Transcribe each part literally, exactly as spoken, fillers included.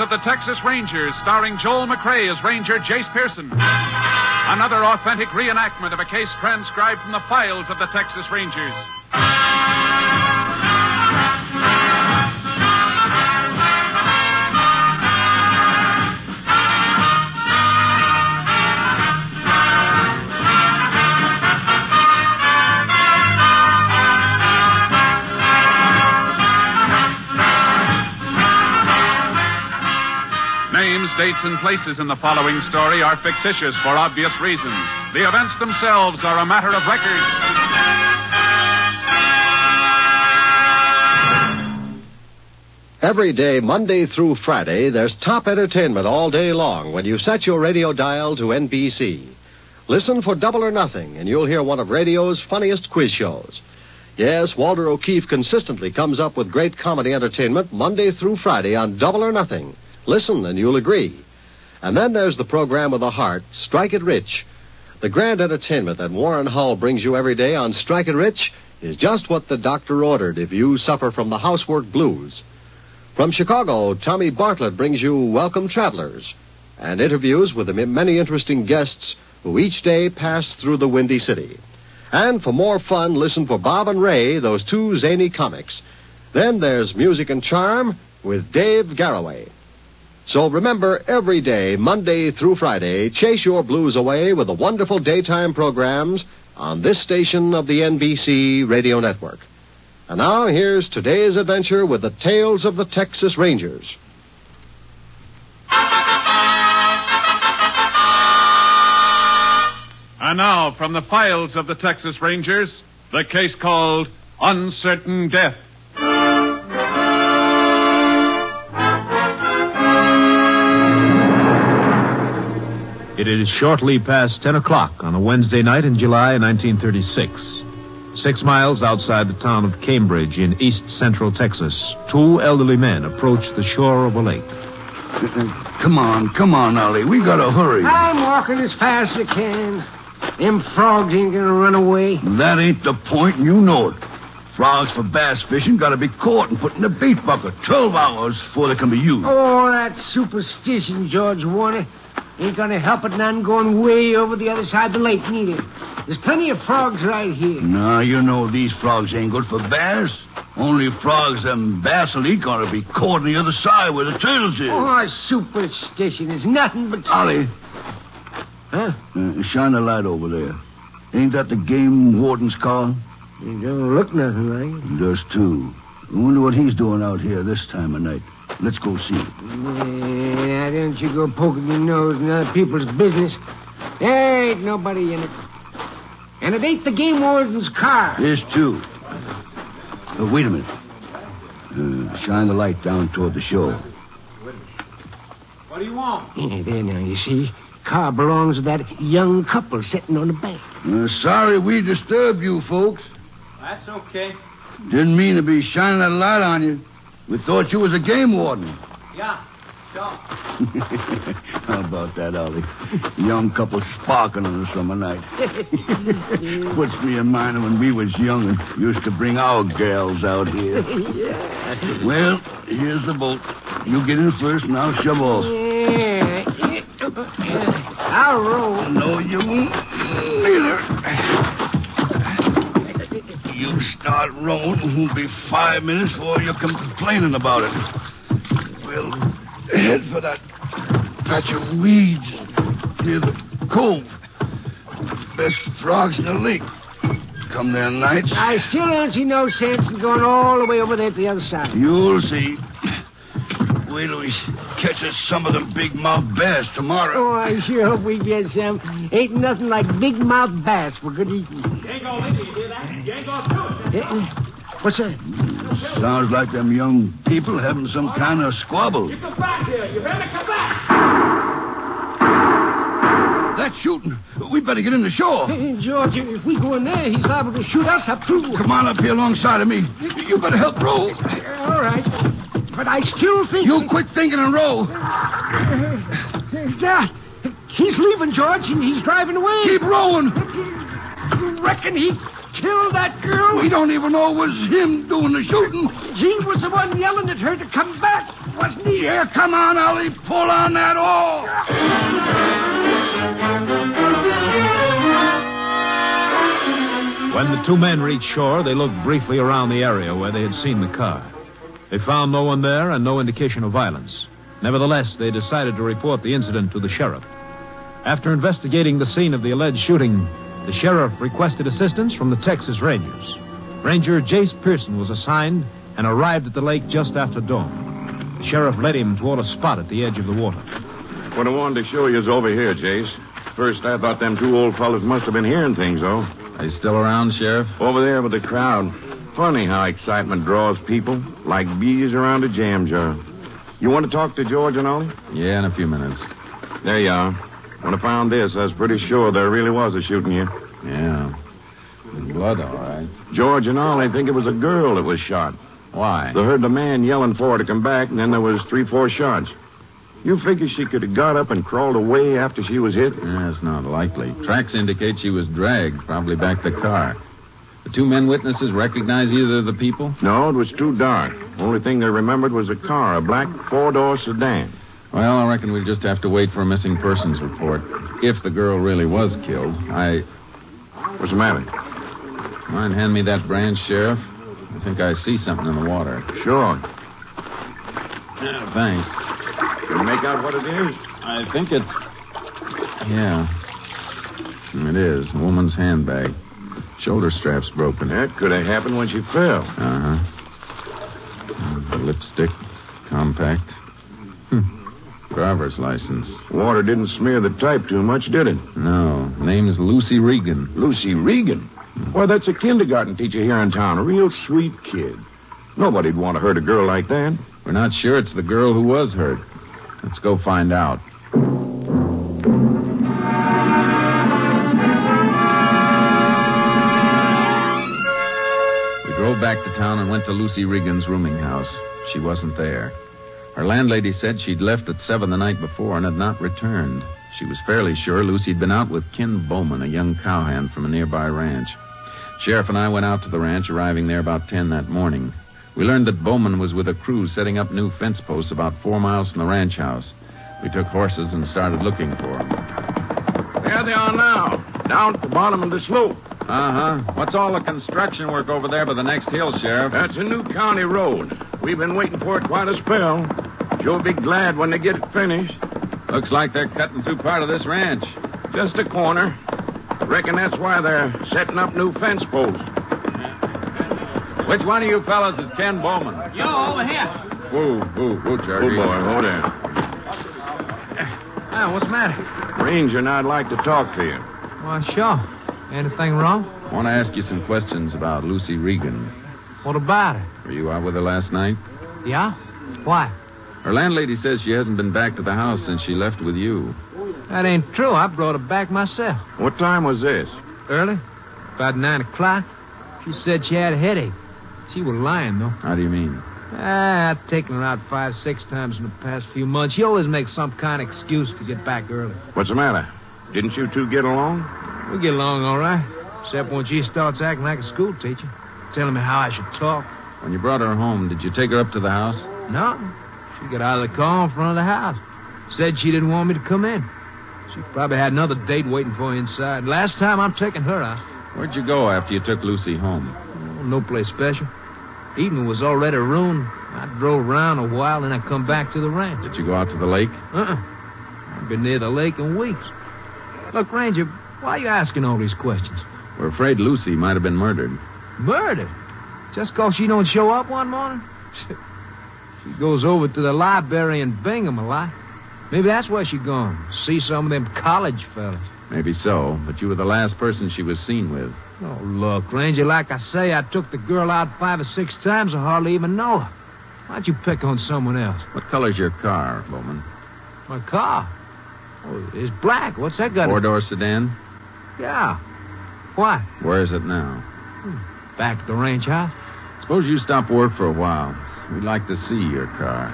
of the Texas Rangers, starring Joel McRae as Ranger Jace Pearson. Another authentic reenactment of a case transcribed from the files of the Texas Rangers. Names, dates, and places in the following story are fictitious for obvious reasons. The events themselves are a matter of record. Every day, Monday through Friday, there's top entertainment all day long when you set your radio dial to N B C. Listen for Double or Nothing, and you'll hear one of radio's funniest quiz shows. Yes, Walter O'Keefe consistently comes up with great comedy entertainment Monday through Friday on Double or Nothing. Listen, and you'll agree. And then there's the program of the heart, Strike It Rich. The grand entertainment that Warren Hull brings you every day on Strike It Rich is just what the doctor ordered if you suffer from the housework blues. From Chicago, Tommy Bartlett brings you Welcome Travelers and interviews with the many interesting guests who each day pass through the Windy City. And for more fun, listen for Bob and Ray, those two zany comics. Then there's Music and Charm with Dave Garroway. So remember, every day, Monday through Friday, chase your blues away with the wonderful daytime programs on this station of the N B C Radio Network. And now, here's today's adventure with the Tales of the Texas Rangers. And now, from the files of the Texas Rangers, the case called Uncertain Death. It is shortly past ten o'clock on a Wednesday night in July nineteen thirty-six. Six miles outside the town of Cambridge in east central Texas, two elderly men approach the shore of a lake. Come on, come on, Ollie. We gotta hurry. I'm walking as fast as I can. Them frogs ain't gonna run away. That ain't the point, and you know it. Frogs for bass fishing gotta be caught and put in a bait bucket twelve hours before they can be used. Oh, that's superstition, George Warner. Ain't gonna help it none going way over the other side of the lake, neither. There's plenty of frogs right here. No, you know these frogs ain't good for bass. Only frogs them bass will eat gonna be caught on the other side where the turtles is. Oh, superstition is nothing but... Ollie. Huh? Uh, shine a light over there. Ain't that the game warden's car? It don't look nothing like it. It does, too. I wonder what he's doing out here this time of night. Let's go see. Now, don't you go poking your nose in other people's business. There ain't nobody in it. And it ain't the game warden's car. There's two. Uh, wait a minute. Uh, shine the light down toward the shore. What do you want? Yeah, there now, you see. Car belongs to that young couple sitting on the bank. Uh, sorry we disturbed you, folks. That's okay. Didn't mean to be shining that light on you. We thought you was a game warden. Yeah, sure. How about that, Ollie? Young couple sparking on a summer night. Puts me in mind of when we was young and used to bring our gals out here. Yeah. Well, here's the boat. You get in first and I'll shove off. Yeah. I'll roll. No, you won't. Neither. You start rolling, it won't be five minutes before you come complaining about it. We'll head for that patch of weeds near the cove. Best frogs in the lake. Come there nights. I still don't see no sense in going all the way over there to the other side. You'll see. Wait till we catch us some of them big mouth bass tomorrow. Oh, I sure hope we get some. Ain't nothing like big mouth bass for good eating. You ain't gonna leave me, you hear that? You ain't gonna do it. Uh, what's that? Sounds like them young people having some kind of squabble. You come back here. You better come back. That's shooting. We better get in the shore. Hey, George, if we go in there, he's liable to shoot us up, too. Come on up here alongside of me. You better help row. All right. But I still think... You quit thinking and row. Dad, he's leaving, George, and he's driving away. Keep rowing. You reckon he killed that girl. We don't even know it was him doing the shooting. He was the one yelling at her to come back, wasn't he? Yeah, come on, Ollie. Pull on that oar. When the two men reached shore, they looked briefly around the area where they had seen the car. They found no one there and no indication of violence. Nevertheless, they decided to report the incident to the sheriff. After investigating the scene of the alleged shooting, the sheriff requested assistance from the Texas Rangers. Ranger Jace Pearson was assigned and arrived at the lake just after dawn. The sheriff led him toward a spot at the edge of the water. What I wanted to show you is over here, Jace. First, I thought them two old fellas must have been hearing things, though. Are you still around, Sheriff? Over there with the crowd. Funny how excitement draws people, like bees around a jam jar. You want to talk to George and Ollie? Yeah, in a few minutes. There you are. When I found this, I was pretty sure there really was a shooting here. Yeah. Blood, all right. George and Ollie think it was a girl that was shot. Why? They heard the man yelling for her to come back, and then there was three, four shots. You figure she could have got up and crawled away after she was hit? Yeah, it's not likely. Tracks indicate she was dragged, probably back the car. The two men witnesses recognize either of the people? No, it was too dark. Only thing they remembered was a car, a black four-door sedan. Well, I reckon we just have to wait for a missing persons report. If the girl really was killed, I... What's the matter? Mind hand me that branch, Sheriff? I think I see something in the water. Sure. Yeah, thanks. Can you make out what it is? I think it's... Yeah. It is. A woman's handbag. Shoulder strap's broken. That could have happened when she fell. Uh-huh. Uh, lipstick. Compact. Hmm. Driver's license. Water didn't smear the type too much, did it? No. Name's Lucy Regan. Lucy Regan? Why, that's a kindergarten teacher here in town. A real sweet kid. Nobody'd want to hurt a girl like that. We're not sure it's the girl who was hurt. Let's go find out. We drove back to town and went to Lucy Regan's rooming house. She wasn't there. Her landlady said she'd left at seven the night before and had not returned. She was fairly sure Lucy'd been out with Ken Bowman, a young cowhand from a nearby ranch. Sheriff and I went out to the ranch, arriving there about ten that morning. We learned that Bowman was with a crew setting up new fence posts about four miles from the ranch house. We took horses and started looking for them. There they are now, down at the bottom of the slope. Uh-huh. What's all the construction work over there by the next hill, Sheriff? That's a new county road. We've been waiting for it quite a spell. You'll be glad when they get it finished. Looks like they're cutting through part of this ranch. Just a corner. Reckon that's why they're setting up new fence posts. Which one of you fellas is Ken Bowman? You over here. Whoa, whoa, whoa, Charlie. Oh, boy, hold there. Ah, what's the matter? Ranger and I'd like to talk to you. Well, sure. Anything wrong? I want to ask you some questions about Lucy Regan. What about her? Were you out with her last night? Yeah? Why? Her landlady says she hasn't been back to the house since she left with you. That ain't true. I brought her back myself. What time was this? Early. About nine o'clock. She said she had a headache. She was lying, though. How do you mean? Ah, I've taken her out five, six times in the past few months. She always makes some kind of excuse to get back early. What's the matter? Didn't you two get along? We get along all right. Except when she starts acting like a school teacher. Telling me how I should talk. When you brought her home, did you take her up to the house? No. She got out of the car in front of the house. Said she didn't want me to come in. She probably had another date waiting for her inside. Last time I'm taking her out. Where'd you go after you took Lucy home? Oh, no place special. Evening was already ruined. I drove around a while, and I come back to the ranch. Did you go out to the lake? Uh-uh. I've been near the lake in weeks. Look, Ranger, why are you asking all these questions? We're afraid Lucy might have been murdered. Murdered? Just 'cause she don't show up one morning? She goes over to the library in Bingham a lot. Maybe that's where she gone. See some of them college fellas. Maybe so, but you were the last person she was seen with. Oh, look, Ranger, like I say, I took the girl out five or six times. I hardly even know her. Why'd you pick on someone else? What color's your car, Bowman? My car? Oh, it's black. What's that got? Four-door sedan? Yeah. Why? Where is it now? Back at the ranch house. Suppose you stop work for a while. We'd like to see your car.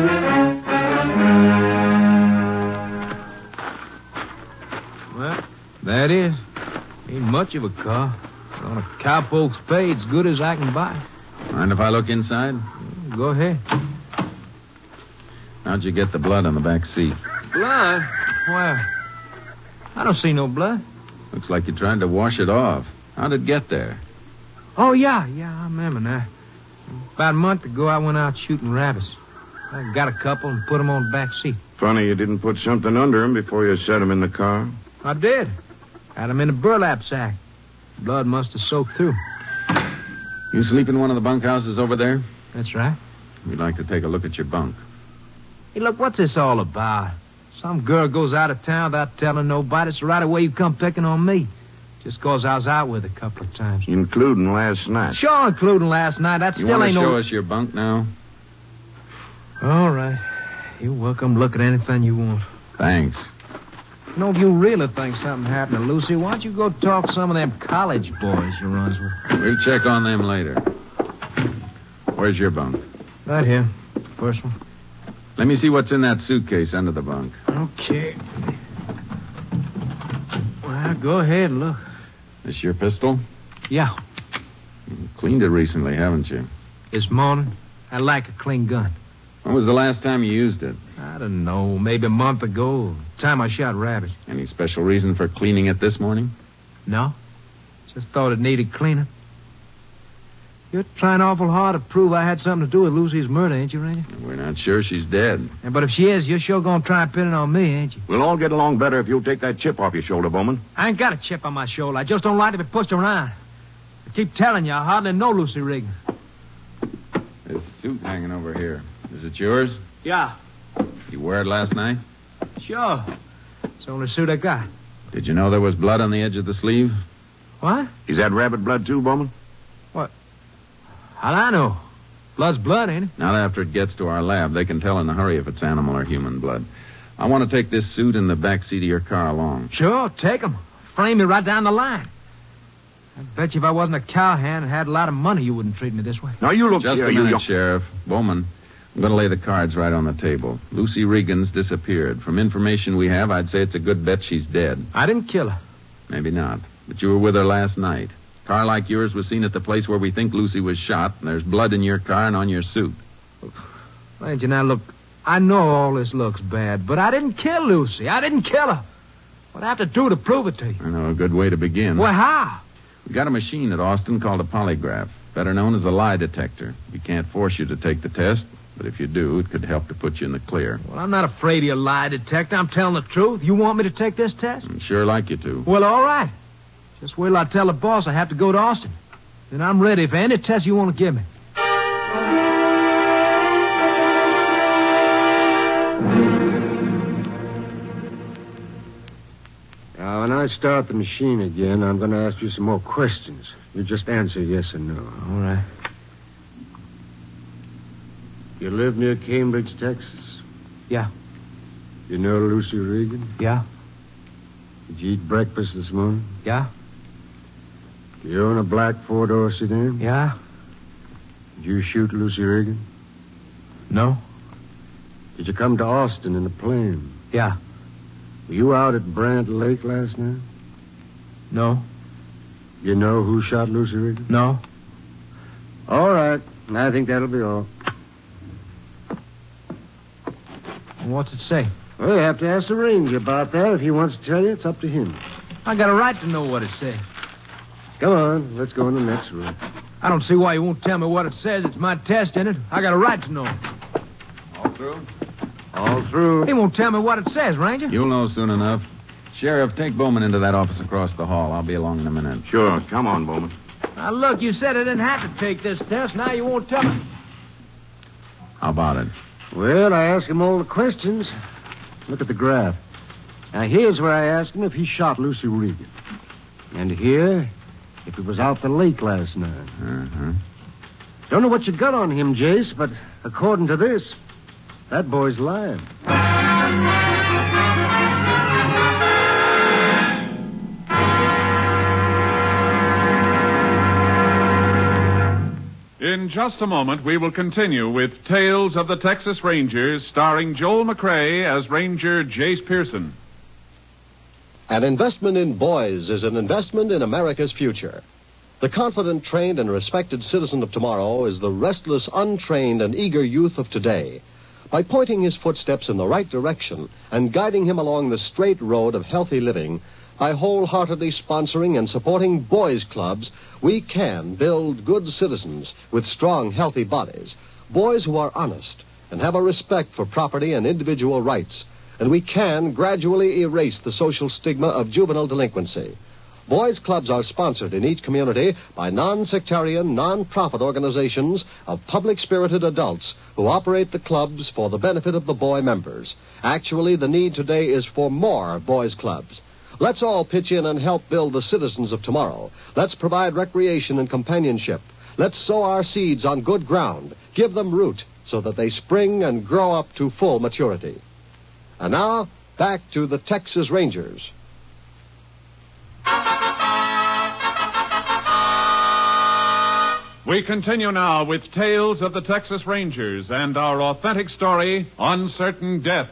Well, That is. Ain't much of a car. But on a cowpoke spade, as good as I can buy. Mind if I look inside? Go ahead. How'd you get the blood on the back seat? Blood? Well, I don't see no blood. Looks like you tried to wash it off. How'd it get there? Oh, yeah, yeah, I remember now. About a month ago, I went out shooting rabbits. I got a couple and put them on the back seat. Funny you didn't put something under him before you set him in the car. I did. Had them in a burlap sack. Blood must have soaked through. You sleep in one of the bunkhouses over there? That's right. We'd like to take a look at your bunk. Hey, look, what's this all about? Some girl goes out of town without telling nobody, so right away you come picking on me. Just 'cause I was out with her a couple of times. Including last night. Sure, including last night. That You still want ain't to show no... us your bunk now? All right. You're welcome to look at anything you want. Thanks. You know, if you really think something happened to Lucy, why don't you go talk to some of them college boys you runs with? We'll check on them later. Where's your bunk? Right here. First one. Let me see what's in that suitcase under the bunk. Okay. Well, go ahead and look. This your pistol? Yeah. You cleaned it recently, haven't you? This morning, I like a clean gun. When was the last time you used it? I don't know, maybe a month ago. Time I shot rabbits. Any special reason for cleaning it this morning? No. Just thought it needed cleaning. You're trying awful hard to prove I had something to do with Lucy's murder, ain't you, Ranger? We're not sure she's dead. Yeah, but if she is, you're sure gonna try and pin it on me, ain't you? We'll all get along better if you'll take that chip off your shoulder, Bowman. I ain't got a chip on my shoulder. I just don't like to be pushed around. I keep telling you, I hardly know Lucy Regan. This suit hanging over here. Is it yours? Yeah, You wear it last night? sure. It's the only suit I got. Did you know there was blood on the edge of the sleeve? What? Is that rabbit blood, too, Bowman? How'd I know? Blood's blood, ain't it? Not after it gets to our lab. They can tell in a hurry if it's animal or human blood. I want to take this suit in the back seat of your car along. Sure, take 'em. Frame me right down the line. I bet you if I wasn't a cowhand and had a lot of money, you wouldn't treat me this way. Now, you look Just here, a you minute, young- Sheriff. Bowman, I'm going to lay the cards right on the table. Lucy Regan's disappeared. From information we have, I'd say it's a good bet she's dead. I didn't kill her. Maybe not. But you were with her last night. A car like yours was seen at the place where we think Lucy was shot, and there's blood in your car and on your suit. Ranger, now look, I know all this looks bad, but I didn't kill Lucy. I didn't kill her. What I have to do to prove it to you? I know a good way to begin. Well, how? We got a machine at Austin called a polygraph, better known as a lie detector. We can't force you to take the test, but if you do, it could help to put you in the clear. Well, I'm not afraid of your lie detector. I'm telling the truth. You want me to take this test? I'd sure like you to. Well, all right. Just wait till I tell the boss I have to go to Austin. Then I'm ready for any test you want to give me. Now, when I start the machine again, I'm going to ask you some more questions. You just answer yes or no. All right. You live near Cambridge, Texas? Yeah. You know Lucy Regan? Yeah. Did you eat breakfast this morning? Yeah. Do you own a black four-door sedan? Yeah. Did you shoot Lucy Regan? No. Did you come to Austin in a plane? Yeah. Were you out at Brant Lake last night? No. You know who shot Lucy Regan? No. All right. I think that'll be all. What's it say? Well, you have to ask the ranger about that. If he wants to tell you, it's up to him. I got a right to know what it says. Come on. Let's go in the next room. I don't see why you won't tell me what it says. It's my test in it. I got a right to know. All through? All through. He won't tell me what it says, Ranger. You'll know soon enough. Sheriff, take Bowman into that office across the hall. I'll be along in a minute. Sure. Come on, Bowman. Now, look, you said I didn't have to take this test. Now you won't tell me. How about it? Well, I asked him all the questions. Look at the graph. Now, here's where I asked him if he shot Lucy Regan. And here, if he was out the lake last night. Uh-huh. Don't know what you got on him, Jace, but according to this, that boy's lying. In just a moment, we will continue with Tales of the Texas Rangers, starring Joel McCrea as Ranger Jace Pearson. An investment in boys is an investment in America's future. The confident, trained, and respected citizen of tomorrow is the restless, untrained, and eager youth of today. By pointing his footsteps in the right direction and guiding him along the straight road of healthy living, by wholeheartedly sponsoring and supporting boys' clubs, we can build good citizens with strong, healthy bodies. Boys who are honest and have a respect for property and individual rights. And we can gradually erase the social stigma of juvenile delinquency. Boys' clubs are sponsored in each community by non-sectarian, non-profit organizations of public-spirited adults who operate the clubs for the benefit of the boy members. Actually, the need today is for more boys' clubs. Let's all pitch in and help build the citizens of tomorrow. Let's provide recreation and companionship. Let's sow our seeds on good ground, give them root so that they spring and grow up to full maturity. And now, back to the Texas Rangers. We continue now with Tales of the Texas Rangers and our authentic story, Uncertain Death.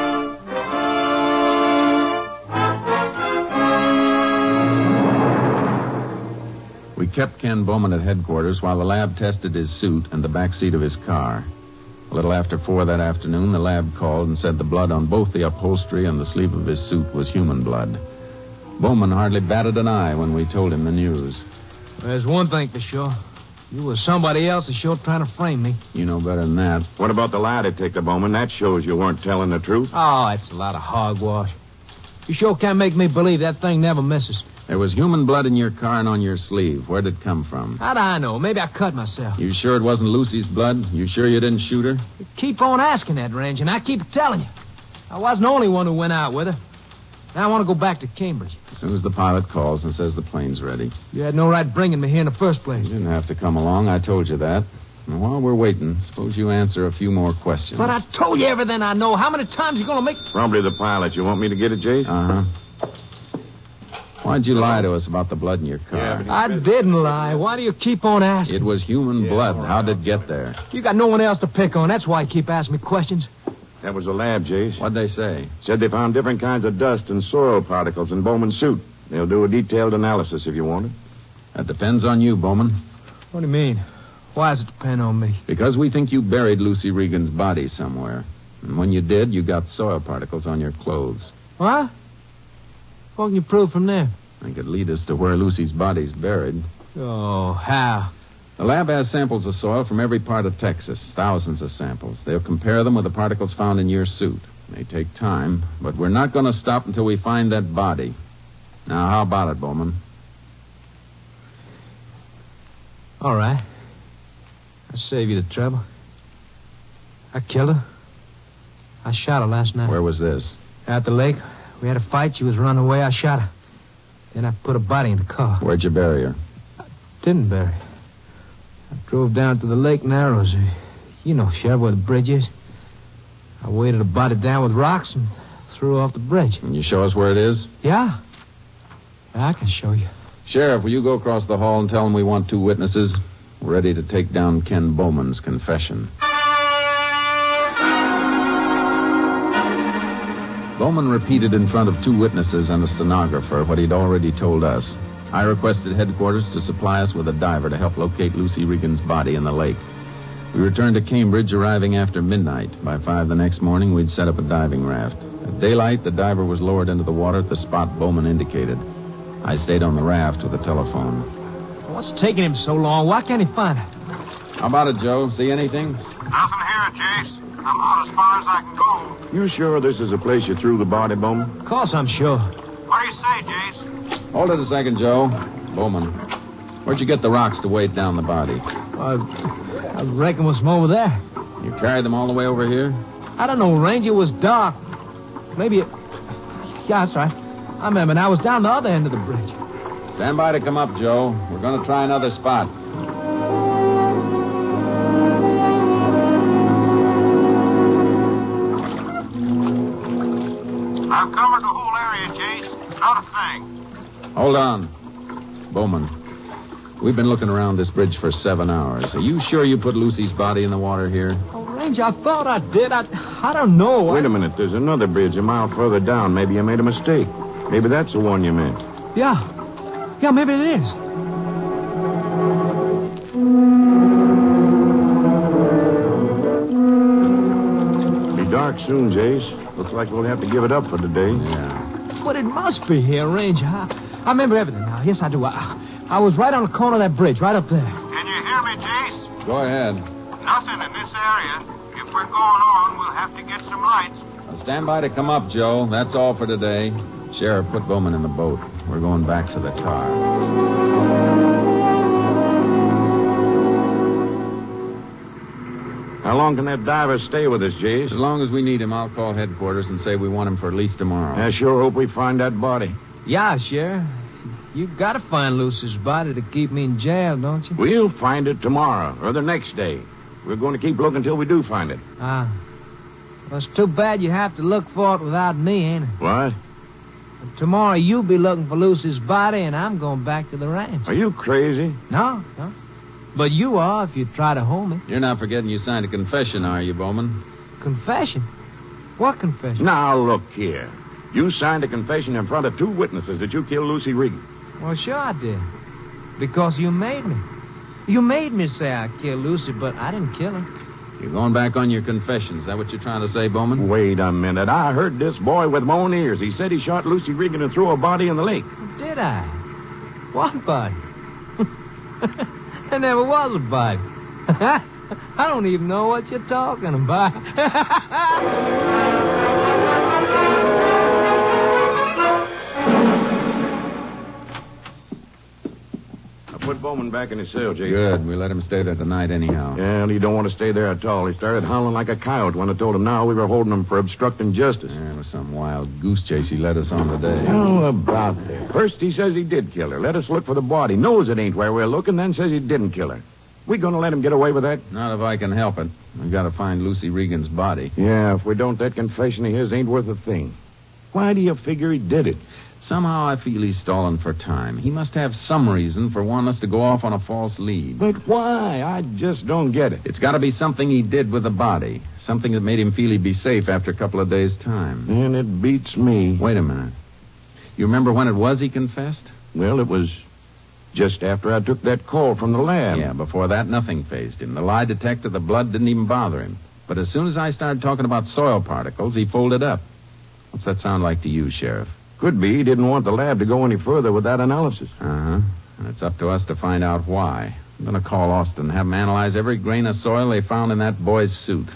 We kept Ken Bowman at headquarters while the lab tested his suit and the back seat of his car. A little after four that afternoon, the lab called and said the blood on both the upholstery and the sleeve of his suit was human blood. Bowman hardly batted an eye when we told him the news. There's one thing for sure. You was somebody else that's sure trying to frame me. You know better than that. What about the lie, Detective Bowman? That shows you weren't telling the truth. Oh, it's a lot of hogwash. You sure can't make me believe that thing never misses. There was human blood in your car and on your sleeve. Where'd it come from? How'd I know? Maybe I cut myself. You sure it wasn't Lucy's blood? You sure you didn't shoot her? You keep on asking that, Ranger, and I keep telling you. I wasn't the only one who went out with her. Now I want to go back to Cambridge. As soon as the pilot calls and says the plane's ready. You had no right bringing me here in the first place. You didn't have to come along. I told you that. And while we're waiting, suppose you answer a few more questions. But I told you everything I know. How many times are you going to make... Probably the pilot. You want me to get it, Jay? Uh-huh. Why'd you lie to us about the blood in your car? Yeah, I didn't lie. Why do you keep on asking? It was human Yeah, blood. all right. How'd it get there? You got no one else to pick on. That's why you keep asking me questions. That was the lab, Jace. What'd they say? Said they found different kinds of dust and soil particles in Bowman's suit. They'll do a detailed analysis if you want it. That depends on you, Bowman. What do you mean? Why does it depend on me? Because we think you buried Lucy Regan's body somewhere. And when you did, you got soil particles on your clothes. What? What can you prove from there? They could lead us to where Lucy's body's buried. Oh, how? The lab has samples of soil from every part of Texas, thousands of samples. They'll compare them with the particles found in your suit. It may take time, but we're not going to stop until we find that body. Now, how about it, Bowman? All right. I'll save you the trouble. I killed her. I shot her last night. Where was this? At the lake. We had a fight. She was running away. I shot her. Then I put her body in the car. Where'd you bury her? Didn't bury her. I drove down to the Lake Narrows. You know, Sheriff, where the bridge is. I weighted her body down with rocks and threw her off the bridge. Can you show us where it is? Yeah. I can show you. Sheriff, will you go across the hall and tell them we want two witnesses? We're ready to take down Ken Bowman's confession. Bowman repeated in front of two witnesses and a stenographer what he'd already told us. I requested headquarters to supply us with a diver to help locate Lucy Regan's body in the lake. We returned to Cambridge, arriving after midnight. By five the next morning, we'd set up a diving raft. At daylight, the diver was lowered into the water at the spot Bowman indicated. I stayed on the raft with the telephone. What's taking him so long? Why can't he find her? How about it, Joe? See anything? Nothing here, Jace. I'm out as far as I can go. You sure this is the place you threw the body, Bowman? Of course I'm sure. What do you say, Jace? Hold it a second, Joe. Bowman, where'd you get the rocks to weight down the body? I, I reckon it was from over there. You carried them all the way over here? I don't know, Ranger. It was dark. Maybe it... Yeah, that's right. I remember now. I was down the other end of the bridge. Stand by to come up, Joe. We're going to try another spot. I've covered the whole area, Jace. Not a thing. Hold on. Bowman, we've been looking around this bridge for seven hours. Are you sure you put Lucy's body in the water here? Oh, Ranger, I thought I did. I, I don't know. Wait I... a minute. There's another bridge a mile further down. Maybe you made a mistake. Maybe that's the one you meant. Yeah. Yeah, maybe it is. Be dark soon, Jace. Looks like we'll have to give it up for today. Yeah. But it must be here, Ranger. I, I remember everything now. Yes, I do. I, I was right on the corner of that bridge, right up there. Can you hear me, Jace? Go ahead. Nothing in this area. If we're going on, we'll have to get some lights. Now stand by to come up, Joe. That's all for today. Sheriff, put Bowman in the boat. We're going back to the car. How long can that diver stay with us, Jace? As long as we need him, I'll call headquarters and say we want him for at least tomorrow. I sure hope we find that body. Yeah, Sheriff. You gotta find Lucy's body to keep me in jail, don't you? We'll find it tomorrow or the next day. We're going to keep looking until we do find it. Ah. Well, it's too bad you have to look for it without me, ain't it? What? Tomorrow you'll be looking for Lucy's body, and I'm going back to the ranch. Are you crazy? No, no. But you are if you try to hold me. You're not forgetting you signed a confession, are you, Bowman? Confession? What confession? Now, look here. You signed a confession in front of two witnesses that you killed Lucy Regan. Well, sure I did. Because you made me. You made me say I killed Lucy, but I didn't kill her. You're going back on your confession. Is that what you're trying to say, Bowman? Wait a minute. I heard this boy with my own ears. He said he shot Lucy Regan and threw her body in the lake. Did I? What body? There never was a body. I don't even know what you're talking about. Put Bowman back in his cell, Jake. Good. We let him stay there tonight anyhow. Well, he don't want to stay there at all. He started howling like a coyote when I told him now we were holding him for obstructing justice. Yeah, it was some wild goose chase he led us on today. How about that? First he says he did kill her. Let us look for the body. Knows it ain't where we're looking, then says he didn't kill her. We gonna let him get away with that? Not if I can help it. We've got to find Lucy Regan's body. Yeah, if we don't, that confession of his ain't worth a thing. Why do you figure he did it? Somehow I feel he's stalling for time. He must have some reason for wanting us to go off on a false lead. But why? I just don't get it. It's got to be something he did with the body. Something that made him feel he'd be safe after a couple of days' time. And it beats me. Wait a minute. You remember when it was he confessed? Well, it was just after I took that call from the lab. Yeah, before that, nothing fazed him. The lie detector, the blood didn't even bother him. But as soon as I started talking about soil particles, he folded up. What's that sound like to you, Sheriff? Could be he didn't want the lab to go any further with that analysis. Uh-huh. And it's up to us to find out why. I'm going to call Austin and have them analyze every grain of soil they found in that boy's suit.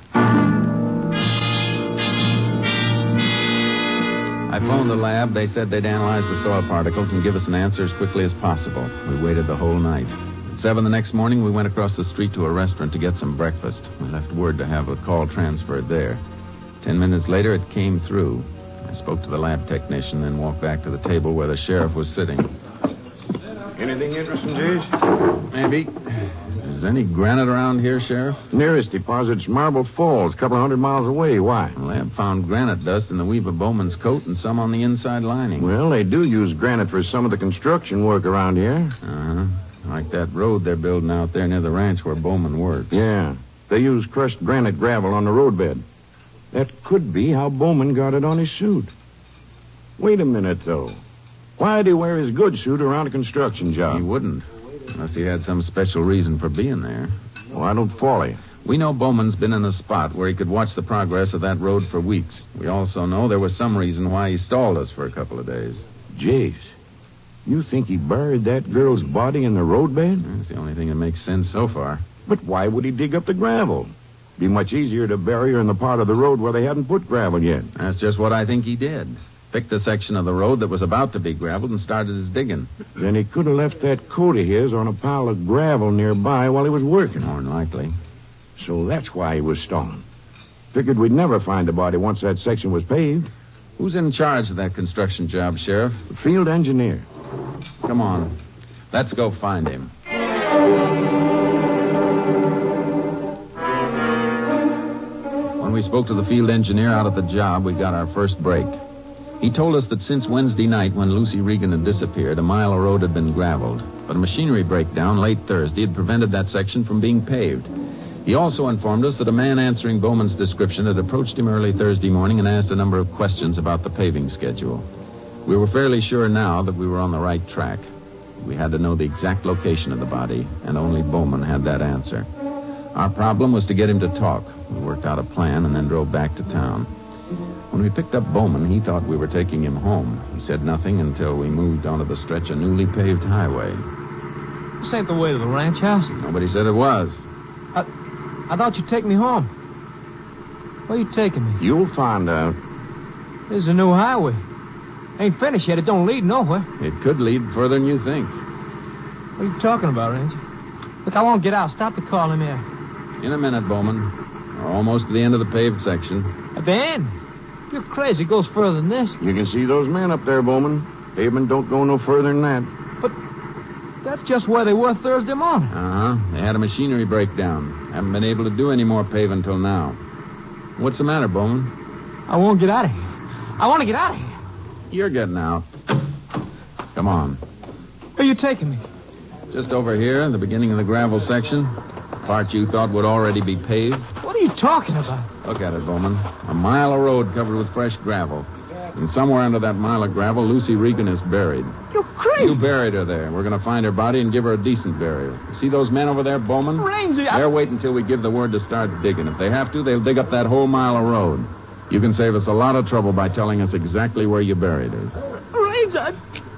I phoned the lab. They said they'd analyze the soil particles and give us an answer as quickly as possible. We waited the whole night. At seven the next morning, we went across the street to a restaurant to get some breakfast. We left word to have the call transferred there. Ten minutes later, it came through. I spoke to the lab technician, then walked back to the table where the sheriff was sitting. Anything interesting, Jace? Maybe. Is there any granite around here, Sheriff? Nearest deposit's Marble Falls, a couple of hundred miles away. Why? The lab found granite dust in the weave of Bowman's coat and some on the inside lining. Well, they do use granite for some of the construction work around here. Uh-huh. Like that road they're building out there near the ranch where Bowman works. Yeah. They use crushed granite gravel on the roadbed. That could be how Bowman got it on his suit. Wait a minute, though. Why'd he wear his good suit around a construction job? He wouldn't, unless he had some special reason for being there. Well, I don't follow you. We know Bowman's been in a spot where he could watch the progress of that road for weeks. We also know there was some reason why he stalled us for a couple of days. Jace, you think he buried that girl's body in the roadbed? That's the only thing that makes sense so far. But why would he dig up the gravel? Be much easier to bury her in the part of the road where they hadn't put gravel yet. That's just what I think he did. Picked a section of the road that was about to be graveled and started his digging. Then he could have left that coat of his on a pile of gravel nearby while he was working. More than likely. So that's why he was stalling. Figured we'd never find the body once that section was paved. Who's in charge of that construction job, Sheriff? The field engineer. Come on. Let's go find him. When we spoke to the field engineer out at the job, we got our first break. He told us that since Wednesday night, when Lucy Regan had disappeared, a mile of road had been graveled. But a machinery breakdown late Thursday had prevented that section from being paved. He also informed us that a man answering Bowman's description had approached him early Thursday morning and asked a number of questions about the paving schedule. We were fairly sure now that we were on the right track. We had to know the exact location of the body, and only Bowman had that answer. Our problem was to get him to talk. We worked out a plan and then drove back to town. When we picked up Bowman, he thought we were taking him home. He said nothing until we moved onto the stretch of newly paved highway. This ain't the way to the ranch house. Nobody said it was. I, I thought you'd take me home. Where you taking me? You'll find out. This is a new highway. Ain't finished yet. It don't lead nowhere. It could lead further than you think. What are you talking about, Ranger? Look, I won't get out. Stop the car. Let me out. In a minute, Bowman. We're almost to the end of the paved section. At the end? You're crazy. It goes further than this. You can see those men up there, Bowman. Pavement don't go no further than that. But that's just where they were Thursday morning. Uh-huh. They had a machinery breakdown. Haven't been able to do any more paving until now. What's the matter, Bowman? I won't get out of here. I want to get out of here. You're getting out. Come on. Where are you taking me? Just over here, the beginning of the gravel section. Part you thought would already be paved. What are you talking about? Look at it, Bowman. A mile of road covered with fresh gravel. And somewhere under that mile of gravel, Lucy Regan is buried. You're crazy. You buried her there. We're going to find her body and give her a decent burial. See those men over there, Bowman? Ranger, I... They're waiting until we give the word to start digging. If they have to, they'll dig up that whole mile of road. You can save us a lot of trouble by telling us exactly where you buried her. Ranger, I...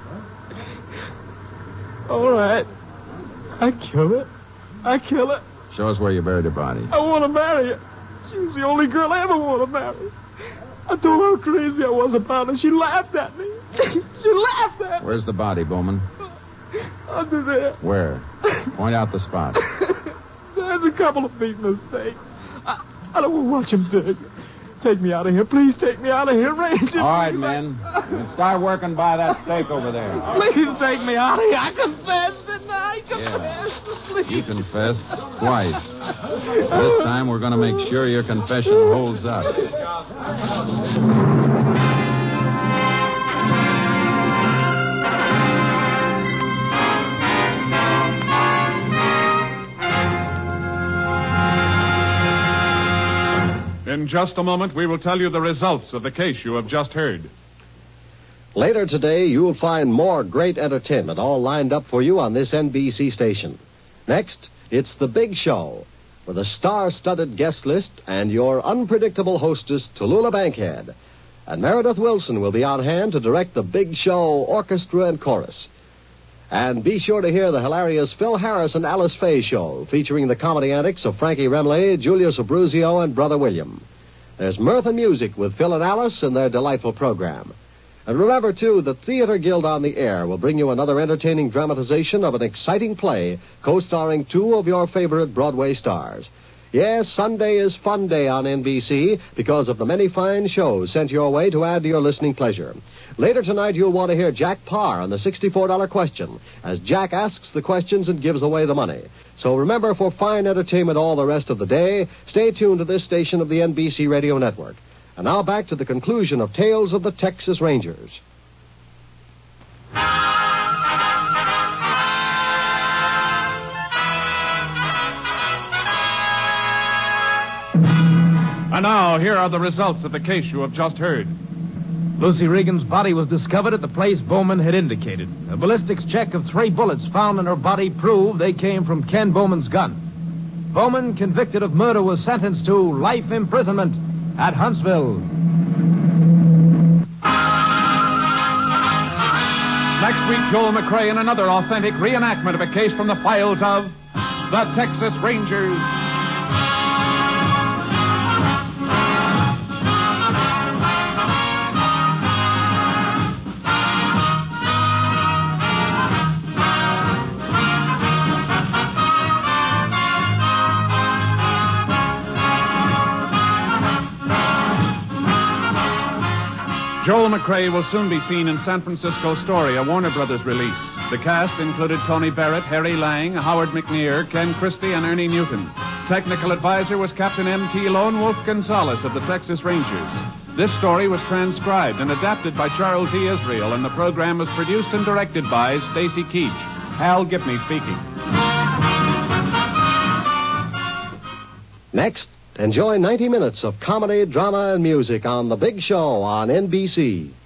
All right. I kill her. I kill her. Show us where you buried her body. I want to marry her. She was the only girl I ever want to marry. I told her how crazy I was about her. She laughed at me. She laughed at me. Where's the body, Bowman? Under there. Where? Point out the spot. There's a couple of feet in the stake. I, I don't want to watch them dig. Take me out of here. Please take me out of here, Ranger. All right, men. Start working by that stake over there. Please take me out of here. I confessed, didn't I? I confessed. Yeah. Please. You confessed twice. This time we're going to make sure your confession holds up. In just a moment, we will tell you the results of the case you have just heard. Later today, you'll find more great entertainment all lined up for you on this N B C station. Next, it's The Big Show, with a star-studded guest list and your unpredictable hostess, Tallulah Bankhead. And Meredith Wilson will be on hand to direct The Big Show orchestra and chorus. And be sure to hear the hilarious Phil Harris and Alice Faye show, featuring the comedy antics of Frankie Remley, Julius Abruzio, and Brother William. There's mirth and music with Phil and Alice in their delightful program. And remember, too, the Theater Guild on the Air will bring you another entertaining dramatization of an exciting play co-starring two of your favorite Broadway stars. Yes, Sunday is Fun Day on N B C because of the many fine shows sent your way to add to your listening pleasure. Later tonight, you'll want to hear Jack Parr on the sixty-four dollar question, as Jack asks the questions and gives away the money. So remember, for fine entertainment all the rest of the day, stay tuned to this station of the N B C Radio Network. And now back to the conclusion of Tales of the Texas Rangers. And now, here are the results of the case you have just heard. Lucy Regan's body was discovered at the place Bowman had indicated. A ballistics check of three bullets found in her body proved they came from Ken Bowman's gun. Bowman, convicted of murder, was sentenced to life imprisonment at Huntsville. Next week, Joel McCrea in another authentic reenactment of a case from the files of the Texas Rangers. Joel McCrea will soon be seen in San Francisco Story, a Warner Brothers release. The cast included Tony Barrett, Harry Lang, Howard McNear, Ken Christie, and Ernie Newton. Technical advisor was Captain M T Lone Wolf Gonzalez of the Texas Rangers. This story was transcribed and adapted by Charles E. Israel, and the program was produced and directed by Stacy Keach. Hal Gipney speaking. Next, enjoy ninety minutes of comedy, drama, and music on The Big Show on N B C.